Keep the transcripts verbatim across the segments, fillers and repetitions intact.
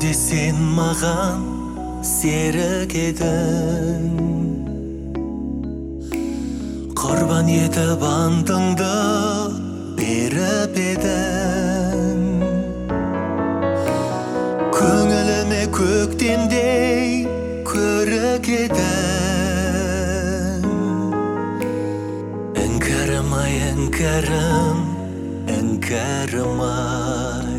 өмірде сен маған серік едің, құрбан етіп антыңды беріп едің. Көңіліме көктемдей көрік едің. Іңкәрім ай, іңкәрім, іңкәрім ай.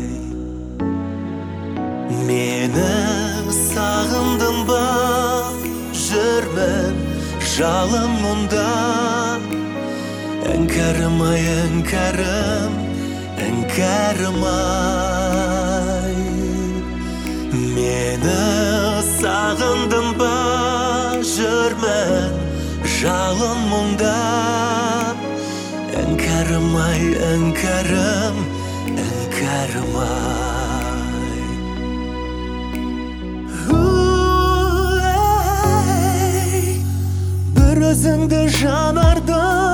Мені сағындың ба, жүрмін жалын мұнда. Іңкәрім ай, іңкәрім, іңкәрім ай. Мені сағындың ба, жүрмін жалын мұнда. Іңкәрім ай, іңкәрім, іңкәрім ай. Бір өзіңді жанардан